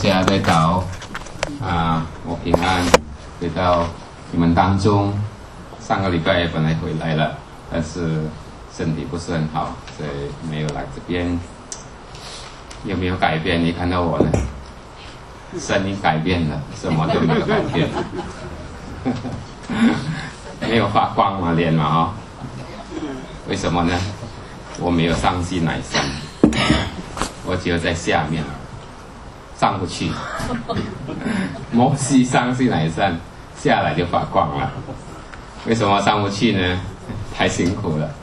家在祷我平安回到你们当中。上个礼拜本来回来了，但是身体不是很好，所以没有来这边。有没有改变？你看到我呢？声音改变了，什么都没有改变，没有发光嘛，脸嘛为什么呢？我没有上去奶山，我只有在下面，上不去。摩西上去奶山，下来就发光了。为什么上不去呢？太辛苦了。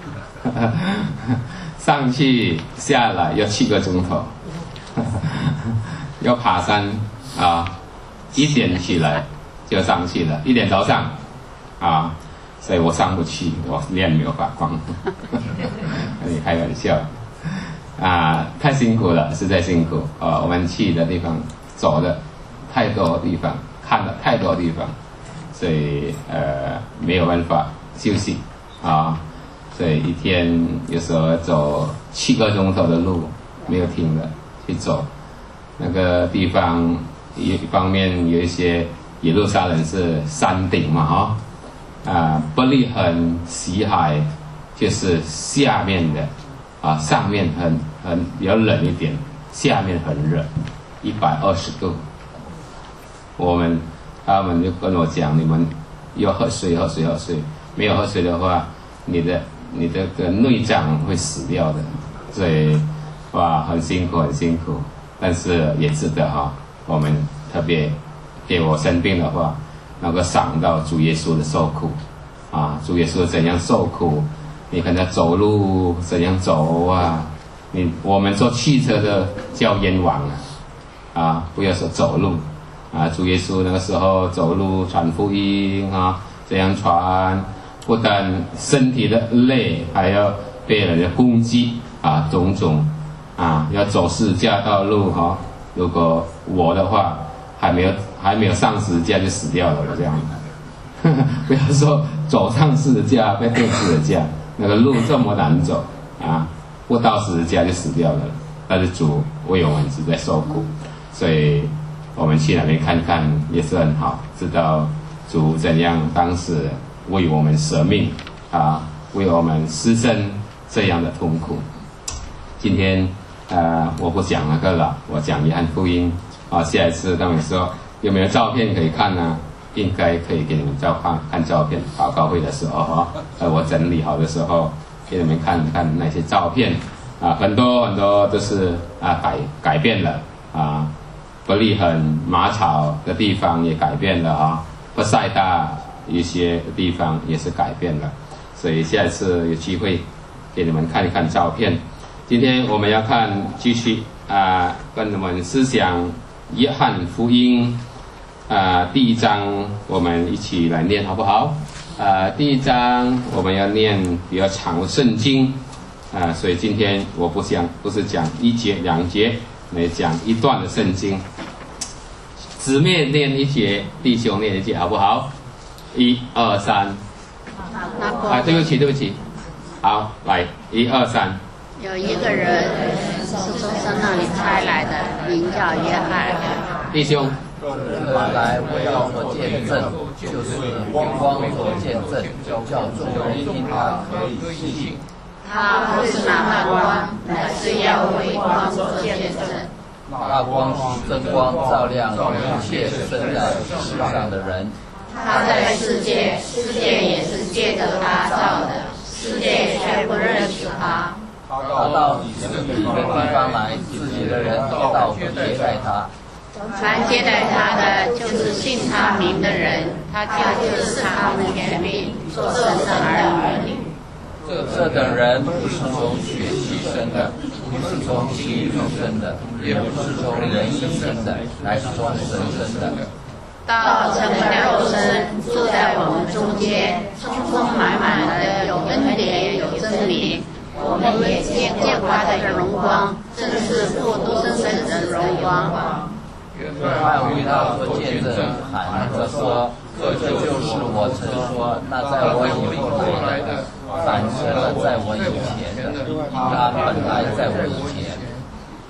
上去下来要7个钟头，要爬山1点起来就上去了，1点早上所以我上不去，我脸没有发光。跟你开玩笑太辛苦了，实在辛苦我们去的地方走的太多地方，看了太多地方，所以没有办法休息所以一天有时候走7个钟头的路，没有停的去走。那个地方一方面有一些耶路撒冷是山顶嘛伯利恒西海就是下面的上面很比较冷一点，下面很热，120度。他们就跟我讲，你们要喝水，没有喝水的话，你的内脏会死掉的。所以很辛苦，但是也值得我们特别给我生病的话，能够想到主耶稣的受苦主耶稣怎样受苦，你看他走路怎样走我们坐汽车的叫冤枉不要说走路主耶稣那个时候走路传福音这样传，不但身体的累，还要被人的攻击种种要走十字架道路如果我的话还没有上十字架就死掉了这样不要说走上十字架被钉十字架，那个路这么难走不到十字架就死掉了。但是主为我们是在受苦，所以我们去那边看看也是很好，知道主怎样当时为我们舍命为我们牺牲这样的痛苦。今天我不讲那个了，我讲约翰福音下一次他们说有没有照片可以看呢？应该可以给你们看照片，祷告会的时候我整理好的时候给你们看看那些照片很多都是改变了伯利恒马草的地方也改变了伯赛大一些地方也是改变了，所以下一次有机会给你们看一看照片。今天我们要继续跟我们思想约翰福音第1章，我们一起来念好不好？第1章我们要念比较长的圣经所以今天我不是讲1节2节，来讲一段的圣经。姊妹念1节，弟兄念1节，好不好？1、2、3。对不起，好，来1、2、3。 有一个人是从神那里差来的，名叫约翰。 弟兄， 来为要做见证，就是光做见证，叫众人因他可以信。 他不是拿光，乃是要为光做见证。 那光是真光，照亮一切生在世上的人。 他在世界，世界也是借着他造的，世界却不认识他。 他到你这个地方来，自己的人到不接待他。 凡接待他的，就是信他名的人，他就是他们权柄，做神的儿女。 这等人不是从血气生的，不是从情欲生的，也不是从人意生的，乃是从神生的。 道成了肉身，住在我们中间，充充满满的有恩典有真理。我们也见过他的荣光，正是父独生子的荣光。 约翰为他做见证，喊着说：“这就是我曾说，那在我以后来的，反成了在我以前的，他本来在我以前。”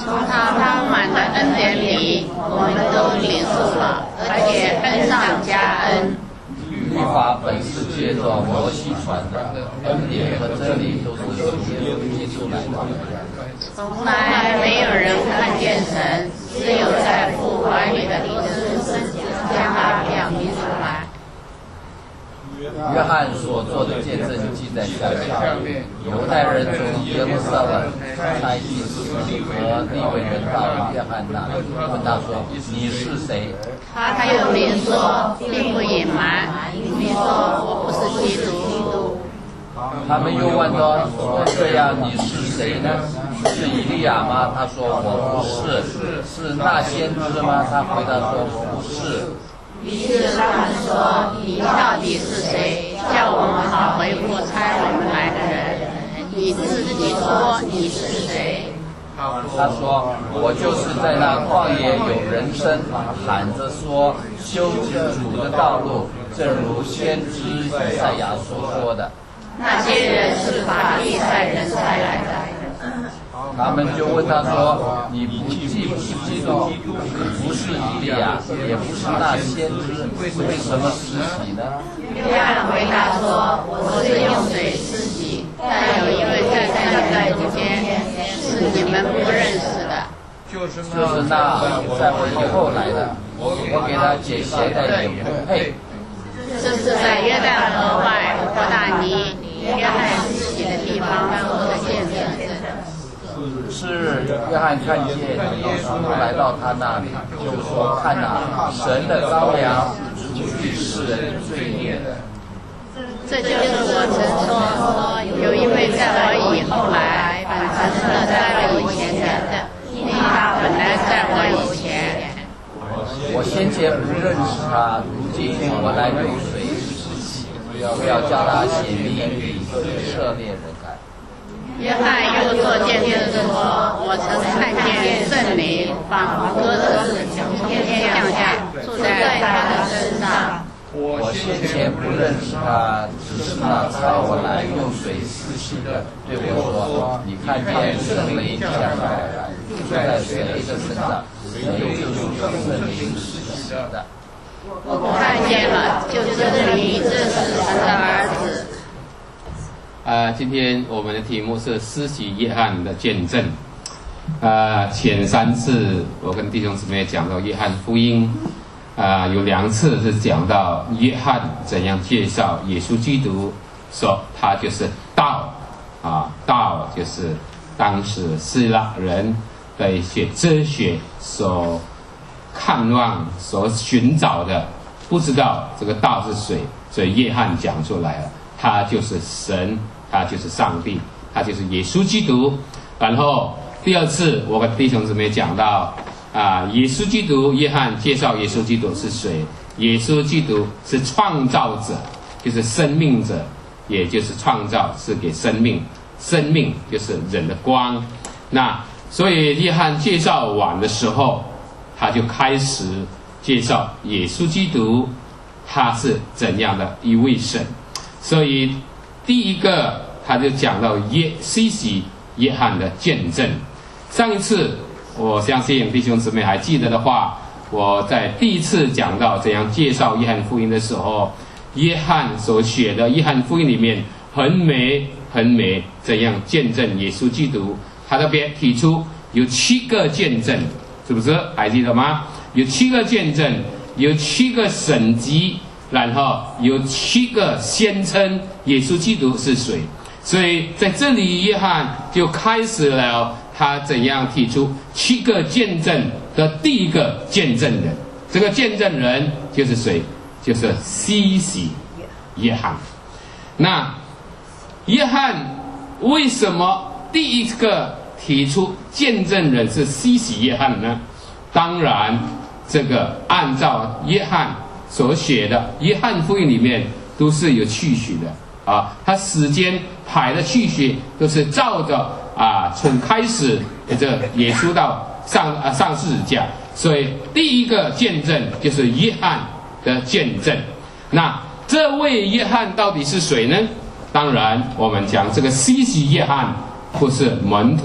从他满的恩典里，我们都领受了，而且恩上加恩。 律法本是借着摩西传的，恩典和真理都是由耶稣基督来的。 从来没有人看见神，只有在父怀里的独生将他表明出来。 约翰所做的见证记在下面。犹太人从耶路撒冷差祭司和利未人到约翰那里，问他说：“你是谁？” 他又明说，并不隐瞒，明说我不是基督。 他们又问他说：“这样你是谁呢？是以利亚吗？”他说：“我不是。”是那先知吗？他回答说：“我不是。” 于是他们说：“你到底是谁？叫我们好回复差我们来的人。你自己说你是谁？” 他说：“我就是在那旷野有人声喊着说，修直主的道路，正如先知以赛亚所说的。” 那些人是法利赛人差来的。 他们就问他说：“你既不是基督，不是以利亚，也不是那先知，为什么施洗呢？” 约翰回答说：“我是用水施洗，但有一位站在中间，是你们不认识的， 就是那在我以后来的，我给他解鞋带也不配。” 这是在约旦河外伯大尼约翰施洗的地方做的见证。 是约翰看见耶稣来到他那里，就说：“看哪，神的羔羊，除去世人罪孽的。” 这就是我曾说，有一位在我以后来，反成了在我以前的，因为他本来在我以前。 我先前不认识他，如今我来流水施洗，不要叫他显明给以色列人看。 约翰又做见证说：“我曾看见圣灵仿佛鸽子从天降下，住在他的身上。” 我先前不认识他，只是那差我来用水施洗的对我说：“你看见圣灵降下来，住在谁的身上，谁就是用圣灵施洗的。” 我看见了，就证明这是神的儿子。 今天我们的题目是施洗约翰的见证。前3次我跟弟兄姊妹讲到约翰福音，有2次是讲到约翰怎样介绍耶稣基督，说他就是道，道就是当时希腊人的一些哲学所看望、所寻找的，不知道这个道是谁，所以约翰讲出来了，他就是神，他就是上帝，他就是耶稣基督。然后第2次我跟弟兄姊妹讲到耶稣基督，约翰介绍耶稣基督是谁？耶稣基督是创造者，就是生命者，也就是创造是给生命，生命就是人的光。那所以约翰介绍完的时候，他就开始介绍耶稣基督，他是怎样的一位神。所以第一个他就讲到施洗约翰的见证。上一次我相信弟兄姊妹还记得的话，我在第1次讲到怎样介绍约翰福音的时候，约翰所写的约翰福音里面很美怎样见证耶稣基督。他特别提出有7个见证，是不是还记得吗？有7个见证，有7个神迹，然后有7个宣称耶稣基督是谁。所以在这里约翰就开始了他怎样提出7个见证的第一个见证人。这个见证人就是谁？就是施洗约翰。那约翰为什么第一个提出见证人是施洗约翰呢？当然这个按照约翰所写的约翰福音里面都是有序序的他时间排的序序都是照着从开始这耶稣到上十字架。所以第一个见证就是约翰的见证。那这位约翰到底是谁呢？当然我们讲这个施洗约翰不是门徒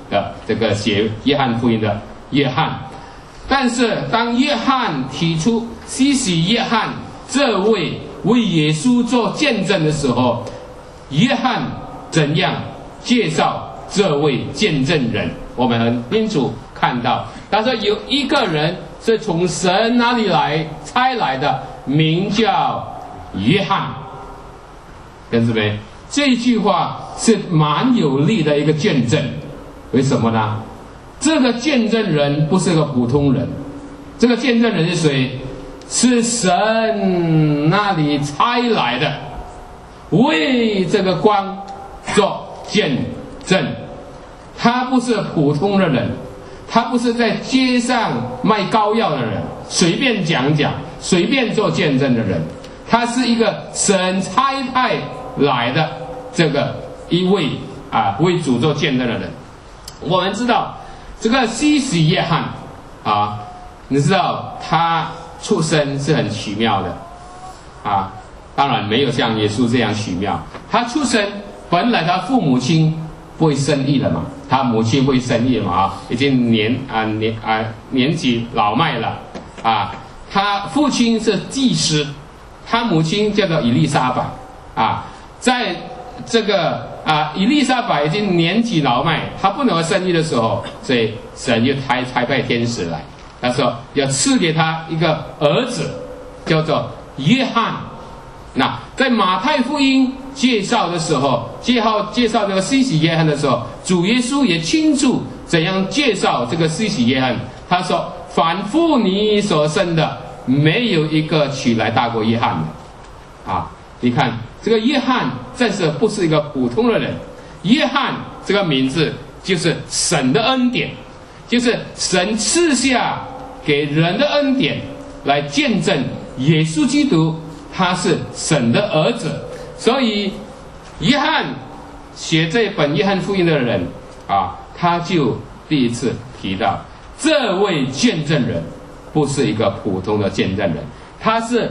的这个写约翰福音的约翰。但是当约翰提出施洗约翰这位为耶稣做见证的时候，约翰怎样介绍这位见证人？我们很清楚看到，他说有一个人是从神那里来差来的，名叫约翰。跟着没？这句话是蛮有力的一个见证。为什么呢？这个见证人不是个普通人，这个见证人是谁？是神那里差来的，为这个光做见证。他不是普通的人，他不是在街上卖膏药的人，随便讲讲，随便做见证的人。他是一个神差派来的这个一位为主做见证的人。我们知道这个施洗约翰你知道他出生是很奇妙的当然没有像耶稣这样奇妙。他出生本来他父母亲不会生育了嘛，他母亲不会生育嘛已经年纪老迈了他父亲是祭司，他母亲叫做以利沙伯在这个以利沙伯已经年纪老迈，他不能生育的时候，所以神就差派天使来，他说要赐给他一个儿子，叫做约翰。那在马太福音介绍的时候，介绍这个施洗约翰的时候，主耶稣也清楚怎样介绍这个施洗约翰。他说：“凡妇女所生的，没有一个起来大过约翰的。”你看这个约翰真是不是一个普通的人。约翰这个名字就是神的恩典，就是神赐下给人的恩典，来见证耶稣基督他是神的儿子。所以约翰写这本约翰福音的人他就第一次提到这位见证人不是一个普通的见证人，他是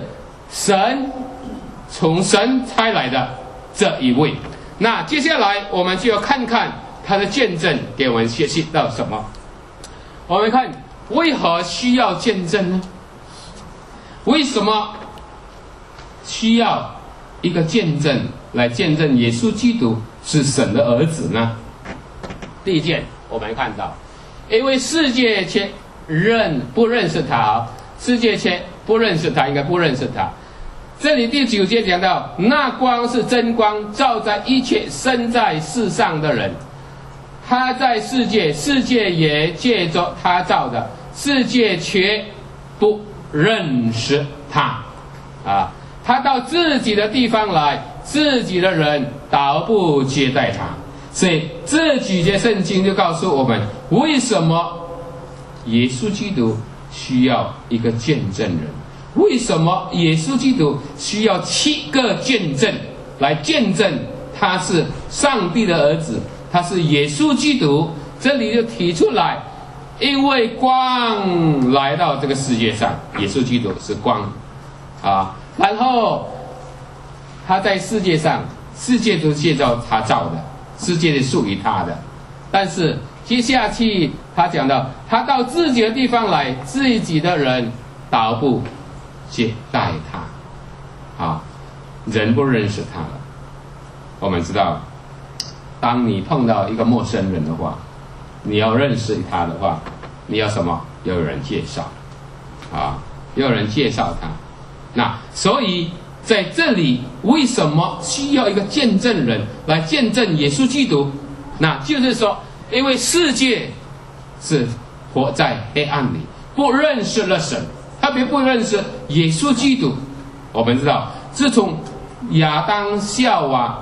从神差来的这一位。那接下来我们就要看看他的见证给我们学习到什么。我们看为何需要见证呢？为什么需要一个见证来见证耶稣基督是神的儿子呢？第一件我们看到，因为世界却不认识他，世界却不认识他，应该不认识他。这里第9节讲到，那光是真光，照在一切生在世上的人。他在世界，世界也借着他照的，世界却不认识他他到自己的地方来，自己的人倒不接待他。所以这几节圣经就告诉我们，为什么耶稣基督需要一个见证人，为什么耶稣基督需要7个见证来见证他是上帝的儿子，他是耶稣基督。这里就提出来，因为光来到这个世界上，耶稣基督是光然后他在世界上，世界都借着他造的，世界是属于他的。但是接下去他讲到，他到自己的地方来，自己的人倒不接待他人不认识他了。我们知道，当你碰到一个陌生人的话，你要认识他的话，你要什么？要有人介绍要有人介绍他。那所以在这里为什么需要一个见证人来见证耶稣基督？那就是说，因为世界是活在黑暗里，不认识了神，特别不认识耶稣基督。我们知道，自从亚当夏娃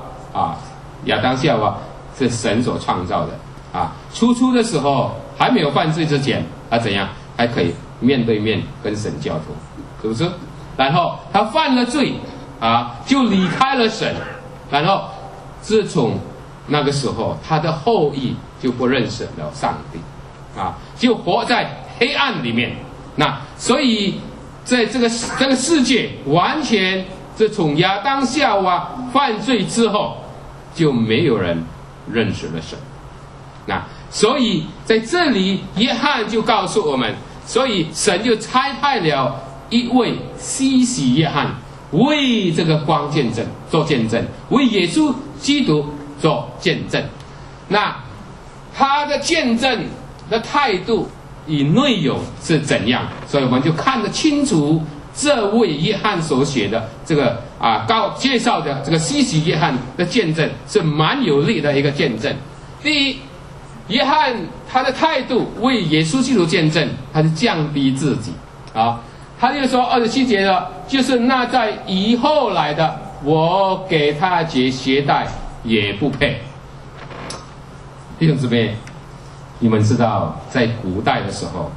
是神所创造的初的时候还没有犯罪之前，他怎样还可以面对面跟神交通，是不是？然后他犯了罪就离开了神，然后自从那个时候，他的后裔就不认识了上帝就活在黑暗里面。那所以在这个世界完全自从亚当夏娃犯罪之后，就没有人认识了神。那所以在这里，约翰就告诉我们，所以神就差派了一位施洗约翰，为这个光见证做见证，为耶稣基督做见证。那他的见证的态度与内容是怎样？所以我们就看得清楚，这位约翰所写的这个介绍的这个施洗约翰的见证是蛮有力的一个见证。第一，约翰他的态度为耶稣基督见证，他是降低自己啊。他就说27节了，就是那在以后来的，我给他解鞋带也不配。弟兄姊妹，你们知道在古代的时候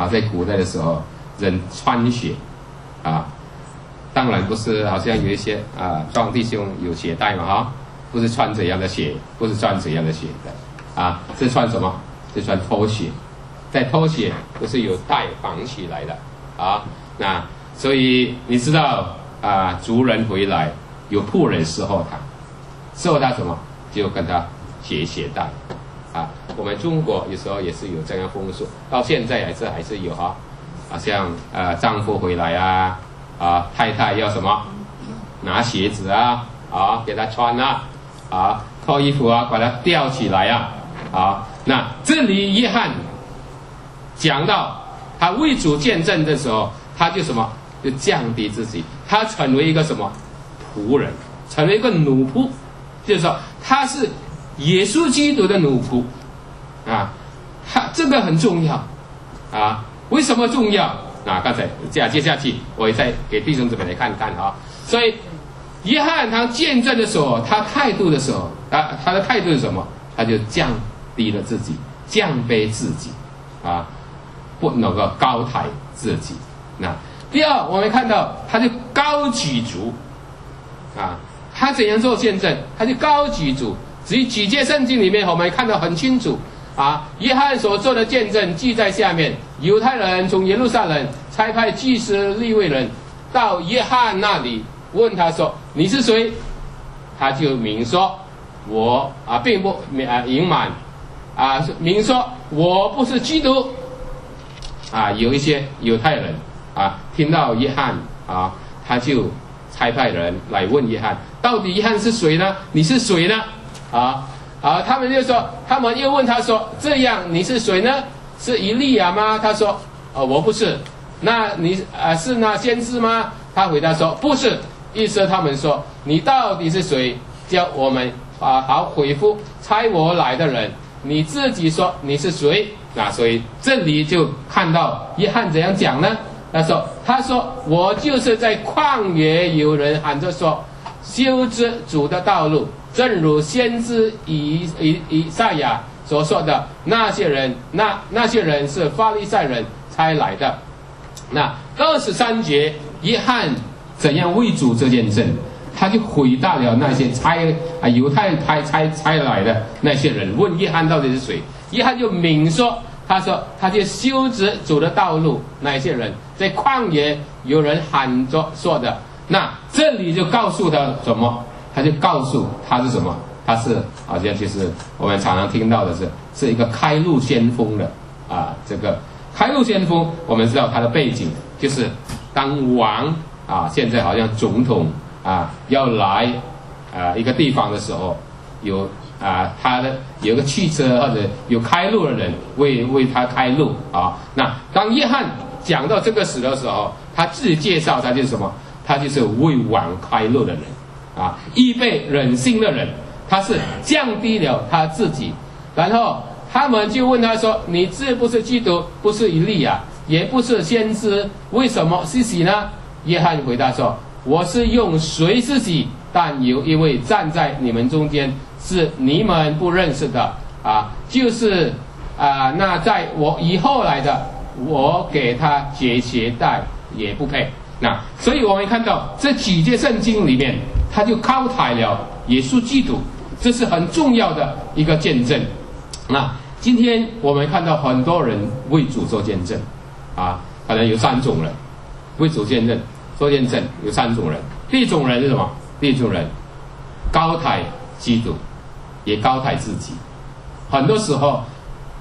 人穿鞋当然不是好像有一些壮弟兄有鞋带嘛不是穿怎样的鞋，不是穿怎样的鞋的是穿什么？是穿拖鞋，在拖鞋都是有带绑起来的那所以你知道族人回来有仆人伺候他什么？就跟他解鞋带我们中国有时候也是有这样风俗，到现在还是有像丈夫回来太太要什么？拿鞋子给他穿脱衣服把它吊起来那这里约翰讲到他为主见证的时候，他就什么？就降低自己，他成为一个什么？仆人，成为一个奴仆，就是说他是耶稣基督的奴仆这个很重要为什么重要？刚才接下去我也再给弟兄姊妹来看看所以约翰他见证的时候，他态度的时候他的态度是什么？他就降低了自己，降卑自己不能够高抬自己。那第二，我们看到他就高举主他怎样做见证？他就高举主。至于几节圣经里面，我们看到很清楚约翰所做的见证记在下面。犹太人从耶路撒冷差派祭司利未人到约翰那里，问他说：“你是谁？”他就明说：“我并不隐瞒明说我不是基督。”有一些犹太人听到约翰他就差派人来问约翰，到底约翰是谁呢？你是谁呢？他们就说，他们又问他说：“这样你是谁呢？是以利亚吗？”他说：“我不是。”那你是那先知吗？他回答说：“不是。”意思他们说：“你到底是谁？叫我们好回复差我来的人。你自己说你是谁？”所以这里就看到约翰怎样讲呢？他说我就是在旷野有人喊着说，修直主的道路，正如先知以赛亚所说的，那些人是法利赛人差来的。那23节，约翰怎样为主这件证？他就回答了那些犹太差来的那些人，问约翰到底是谁？约翰就明说，他说他就修直主的道路，那些人在旷野有人喊着说的。那这里就告诉他什么？他就告诉他是什么？他是好像就是我们常常听到的是一个开路先锋的这个开路先锋，我们知道他的背景就是当王现在好像总统要来一个地方的时候，有他的有个汽车或者有开路的人为他开路那当约翰讲到这个事的时候，他自己介绍他就是什么？他就是为王开路的人预备人心的人。他是降低了他自己，然后他们就问他说：“你是不是基督？不是以利亚，也不是先知，为什么施洗呢？”约翰回答说：“我是用水施洗，但有一位站在你们中间，是你们不认识的就是那在我以后来的，我给他解鞋带也不配。”那所以我们看到这几节圣经里面，他就高抬了耶稣基督，这是很重要的一个见证。那今天我们看到很多人为主做见证可能有3种人为主见证做见证，有3种人。第一种人是什么？第一种人高抬基督，也高抬自己。很多时候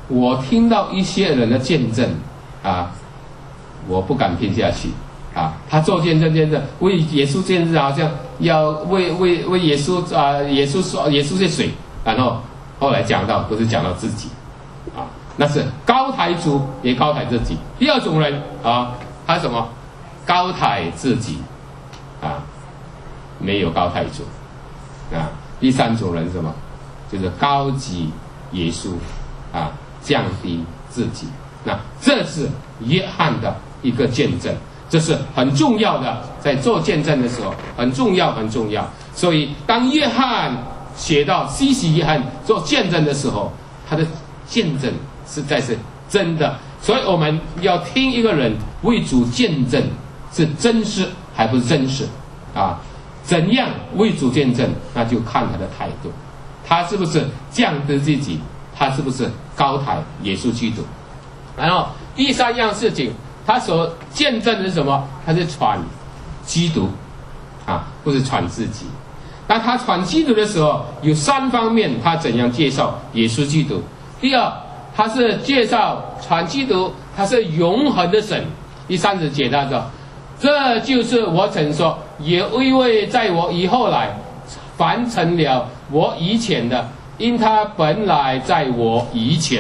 我听到一些人的见证啊，我不敢听下去啊。他做见证，为耶稣见证，好像要为耶稣啊，耶稣说耶稣是水，然后后来讲到都是讲到自己啊，那是高抬主也高抬自己。第二种人啊，他什么？高抬自己啊，没有高抬主啊。第三种人是什么？就是高举耶稣啊，降低自己。那这是约翰的一个见证，这是很重要的，在做见证的时候很重要很重要。所以当约翰写到西西约翰做见证的时候，他的见证实在是真的。所以我们要听一个人为主见证是真实还不是真实啊？怎样为主见证，那就看他的态度，他是不是降低自己，他是不是高抬耶稣基督。然后第三样事情，他所见证的是什么？他是传基督啊，不是传自己。当他传基督的时候，有三方面，他怎样介绍耶稣基督？第二，他是介绍传基督，他是永恒的神。第三是解答说，这就是我曾说，有一位在我以后来，凡成了我以前的，因他本来在我以前。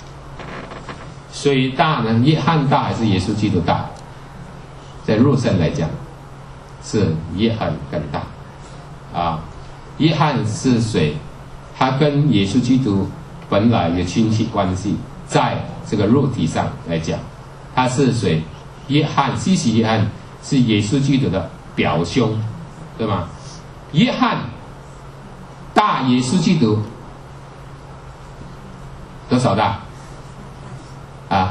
谁大呢？约翰大还是耶稣基督大？在肉身来讲，是约翰更大啊。约翰是谁？他跟耶稣基督本来有亲戚关系，在这个肉体上来讲，他是谁？约翰，西西约翰是耶稣基督的表兄，对吗？约翰大耶稣基督多少大？啊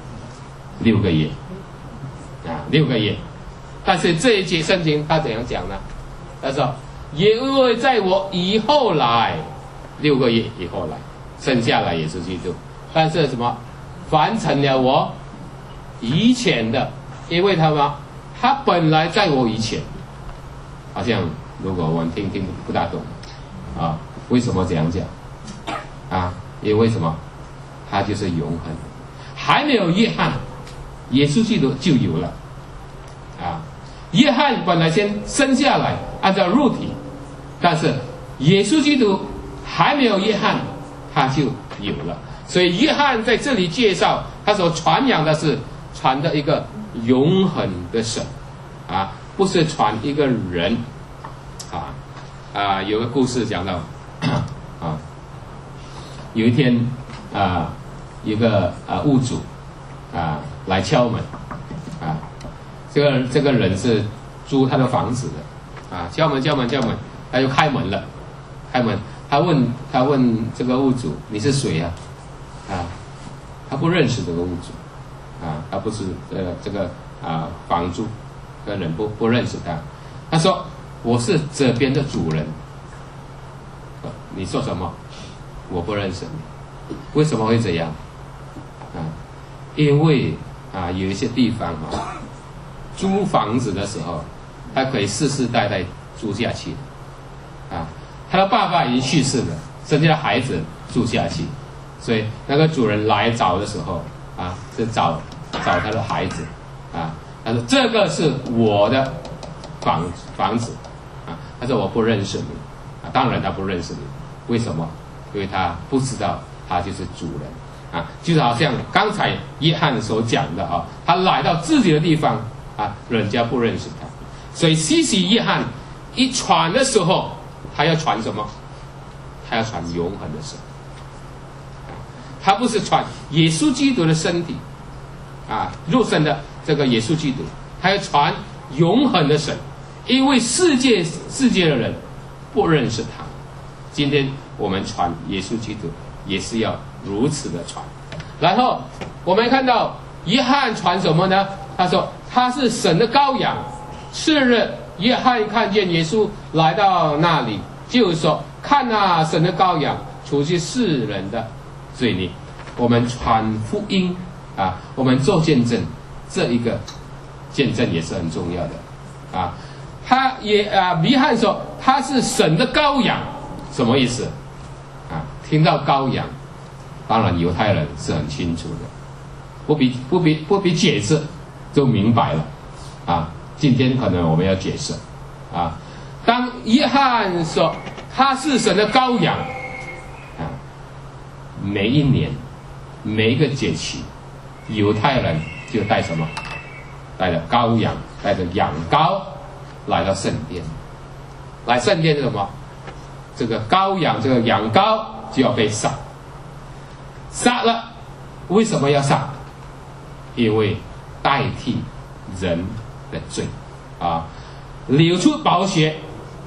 ，6个月啊，6个月。但是这一节圣经他怎样讲呢？他说，因为在我以后来，6个月以后来，生下来耶稣基督。但是什么？凡成了我以前的，因为他本来在我以前。好像如果我们听不大懂啊，为什么这样讲啊？因为什么？他就是永恒。还没有约翰，耶稣基督就有了啊。约翰本来先生下来，按照肉体，但是耶稣基督还没有约翰，他就有了。所以约翰在这里介绍，他所传扬的是传的一个永恒的神啊，不是传一个人啊。有个故事讲到啊，有一天啊，一个屋主来敲门啊，这个人是租他的房子的啊，敲门，他就开门了，他问这个屋主，你是谁啊？啊，他不认识这个屋主啊，他不是这个房租的人不认识他。他说，我是这边的主人。你说什么？我不认识你。为什么会这样啊？因为有一些地方租房子的时候，他可以世世代代租下去啊。他的爸爸已经去世了，剩下的孩子住下去，所以那个主人来找的时候是找他的孩子啊。他说这个是我的房子啊。他说我不认识你啊。当然他不认识你，为什么？因为他不知道他就是主人啊。就是好像刚才约翰所讲的他来到自己的地方人家不认识他。所以西西约翰一传的时候，他要传什么？他要传永恒的神他不是传耶稣基督的身体肉身的这个耶稣基督，他要传永恒的神，因为世界的人不认识他。今天我们传耶稣基督也是要如此的传。然后我们看到约翰传什么呢？他说他是神的羔羊。次日约翰看见耶稣来到那里，就说，看神的羔羊，除去世人的罪孽。我们传福音我们做见证，这一个见证也是很重要的他也约翰说他是神的羔羊，什么意思听到羔羊当然犹太人是很清楚的，不必解释就明白了啊。今天可能我们要解释啊。当约翰说他是神的羔羊啊，每一年每一个节期，犹太人就带什么？带着羔羊，带着羊羔来到圣殿。来圣殿是什么？这个羔羊，这个羊羔就要被杀。杀了，为什么要杀？因为代替人的罪啊，流出宝血，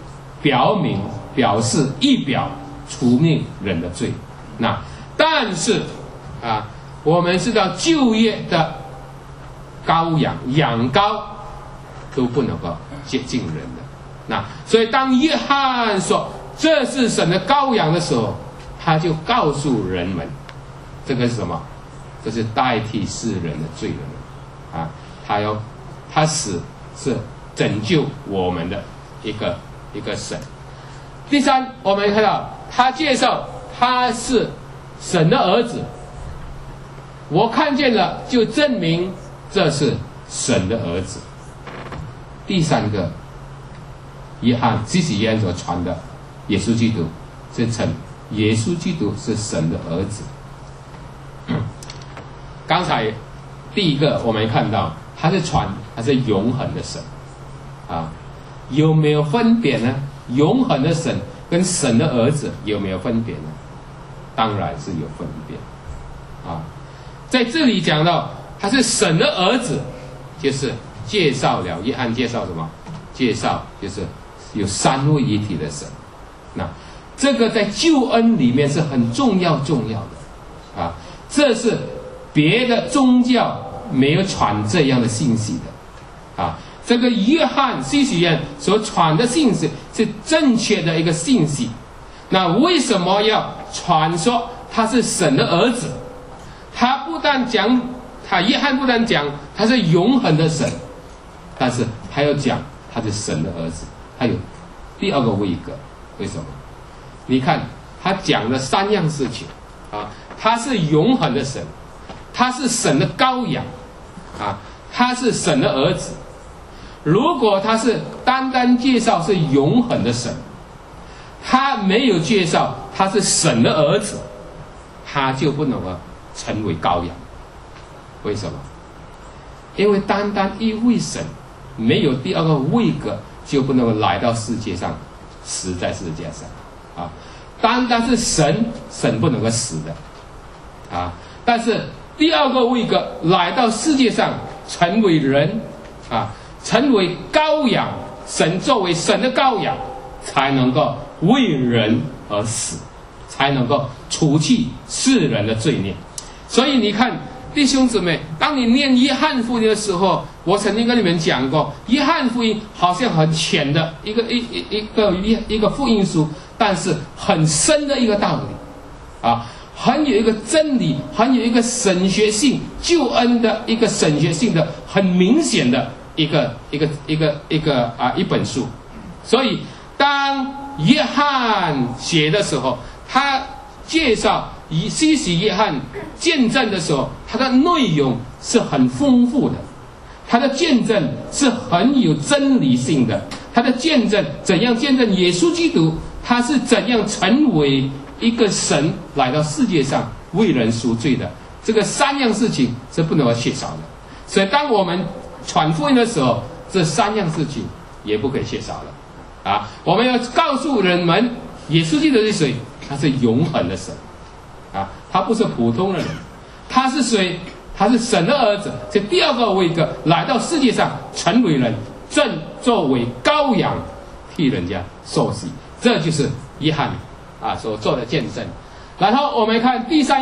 表示一表除灭人的罪。那但是啊，我们知道旧约的羔羊、羊羔都不能够接近人的。那所以当约翰说这是神的羔羊的时候，他就告诉人们，这个是什么？这是代替世人的罪人啊！他死是拯救我们的一个神。第三，我们看到他介绍他是神的儿子，我看见了就证明这是神的儿子。第三个，约翰所传的耶稣基督是称耶稣基督是神的儿子。刚才第一个我们看到他是永恒的神啊，有没有分别呢？永恒的神跟神的儿子有没有分别呢？当然是有分别啊。在这里讲到他是神的儿子，就是介绍了约翰介绍什么？介绍就是有三位一体的神。那这个在救恩里面是很重要的啊，这是别的宗教没有传这样的信息的啊。这个约翰施洗约翰所传的信息是正确的一个信息。那为什么要传说他是神的儿子？约翰不但讲他是永恒的神，但是还要讲他是神的儿子，还有第二个位格。为什么？你看他讲了三样事情啊，他是永恒的神，他是神的羔羊啊，他是神的儿子。如果他是单单介绍是永恒的神，他没有介绍他是神的儿子，他就不能够成为羔羊。为什么？因为单单一位神，没有第二个位格，就不能够来到世界上，死在世界上啊。单单是神不能够死的啊。但是第二个位格来到世界上，成为人啊，成为羔羊，神作为神的羔羊，才能够为人而死，才能够除去世人的罪孽。所以你看弟兄姊妹，当你念约翰福音的时候，我曾经跟你们讲过，约翰福音好像很浅的一个福音书，但是很深的一个道理啊，很有一个真理，很有一个神学性救恩的一个神学性的很明显的一本书。所以当约翰写的时候，他介绍施洗约翰见证的时候，他的内容是很丰富的，他的见证是很有真理性的，他的见证怎样见证耶稣基督，他是怎样成为一个神来到世界上为人赎罪的，这个三样事情是不能够缺少的。所以当我们传福音的时候，这三样事情也不可以缺少了啊！我们要告诉人们，耶稣基督是谁？他是永恒的神啊，他不是普通的人。他是谁？他是神的儿子，是第二个位格来到世界上成为人，正作为羔羊替人家受洗。这就是约翰所做的见证。然后我们看第三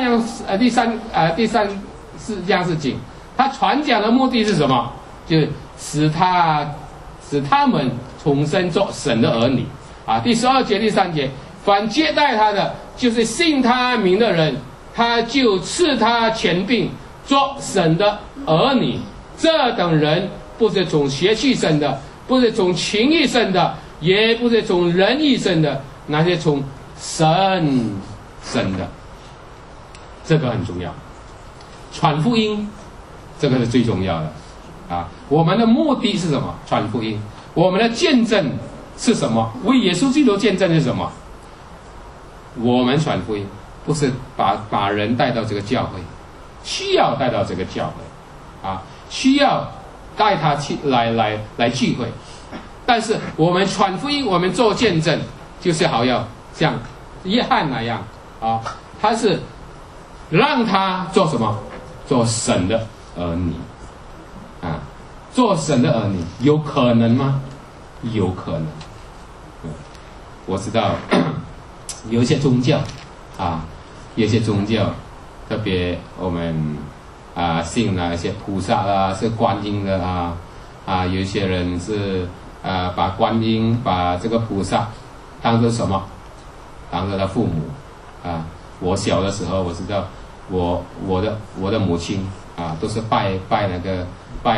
四样事情，他传讲的目的是什么？就是使他们重生做神的儿女啊。第12节、第3节，凡接待他的，就是信他名的人，他就赐他权柄做神的儿女。这等人不是从血气生的，不是从情欲生的，也不是从人意生的，那些从神生的。 这个很重要。传福音，这个是最重要的啊。我们的目的是什么？传福音。我们的见证是什么？为耶稣基督见证是什么？我们传福音不是把人带到这个教会，需要带到这个教会啊，需要带他去来聚会。但是我们传福音，我们做见证，就是好要像约翰那样啊，他是让他做什么？做神的儿女啊，做神的儿女有可能吗？有可能。我知道有一些宗教啊，有一些宗教，特别我们信了一些菩萨啦，是观音的有一些人是把观音把这个菩萨当作什么？当作他父母啊。我小的时候我知道我的母亲都是拜那个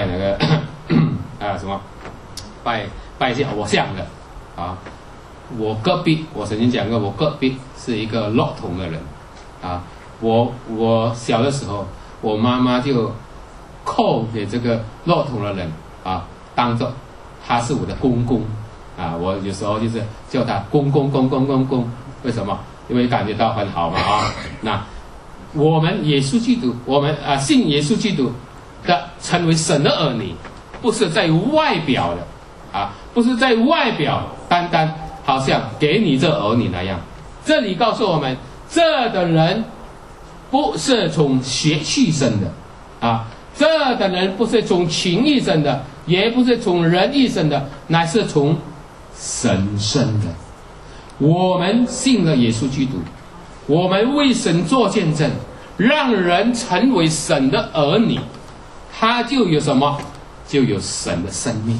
什么拜偶像的啊。我隔壁我曾经讲过，我隔壁是一个乐童的人啊。我小的时候，我妈妈就扣给这个乐童的人当作他是我的公公啊。我有时候就是叫他公公，为什么？因为感觉到很好嘛那我们耶稣基督，我们信耶稣基督的成为神的儿女，不是在外表的不是在外表单单好像给你这儿女那样。这里告诉我们，这的人不是从血气生的这的人不是从情欲生的，也不是从人意生的，乃是从神生的。我们信了耶稣基督，我们为神做见证，让人成为神的儿女，他就有什么？就有神的生命。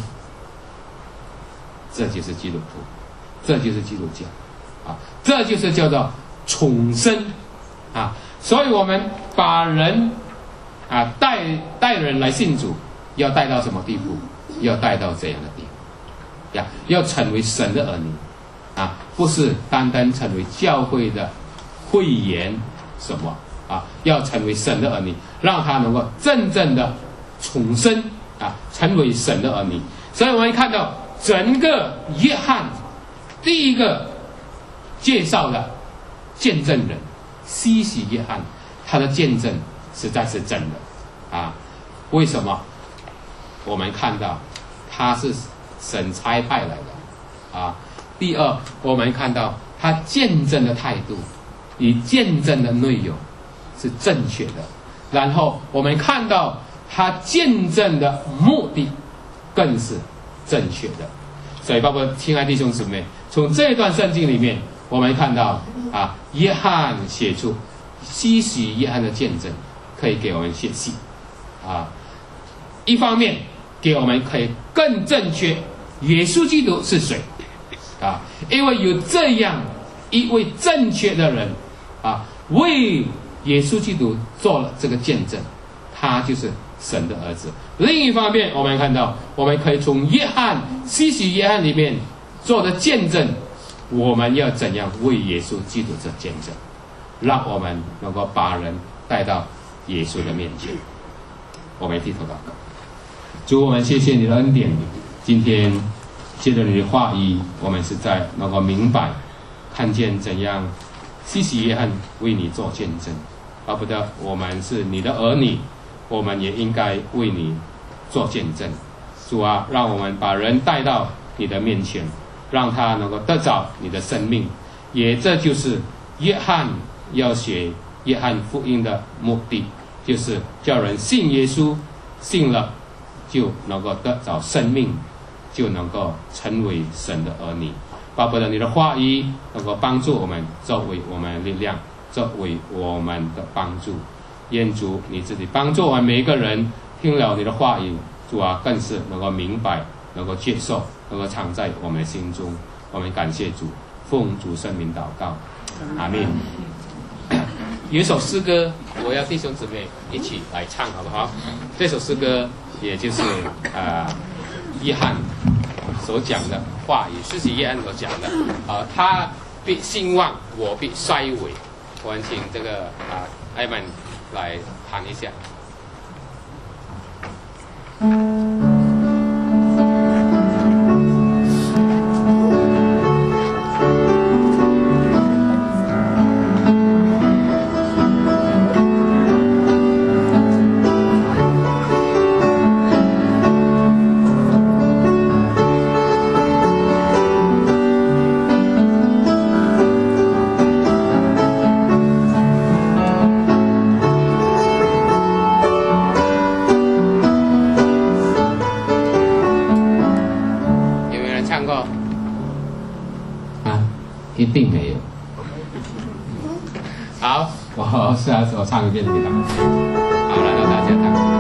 这就是基督徒，这就是基督教这就是叫做重生所以我们把人带人来信主，要带到什么地步？要带到这样的地步要成为神的儿女不是单单成为教会的会员什么要成为神的儿女，让他能够真正的重生成为神的儿女。所以我们看到整个约翰第一个介绍的见证人西西约翰，他的见证实在是真的为什么？我们看到他是神差派来的第二，我们看到他见证的态度与见证的内容是正确的，然后我们看到他见证的目的更是正确的。所以包括亲爱弟兄姊妹，从这段圣经里面我们看到约翰写出西西约翰的见证，可以给我们学习一方面给我们可以更正确耶稣基督是谁因为有这样一位正确的人为耶稣基督做了这个见证，他就是神的儿子。另一方面我们看到，我们可以从西西约翰里面做的见证，我们要怎样为耶稣基督做见证，让我们能够把人带到耶稣的面前。我们低头祷告。主，我们谢谢你的恩典，今天借着你的话语，我们实在能够明白看见怎样西西约翰为你做见证，巴不得我们是你的儿女，我们也应该为你做见证。主啊，让我们把人带到你的面前，让他能够得着你的生命。也这就是约翰要写约翰福音的目的，就是叫人信耶稣，信了就能够得着生命，就能够成为神的儿女。巴不得你的话语能够帮助我们，作为我们的力量，作为我们的帮助。愿主你自己帮助我们每一个人，听了你的话语，主啊，更是能够明白，能够接受，能够藏在我们的心中。我们感谢主，奉主圣名祷告，阿们。有一首诗歌，我要弟兄姊妹一起来唱，好不好？这首诗歌也就是约翰所讲的话语，是约翰所讲的他必兴旺，我必衰微。我们请这个艾们来弹一下。 一定没有。 好， 我下次我唱一遍给大家。 好了，让大家唱。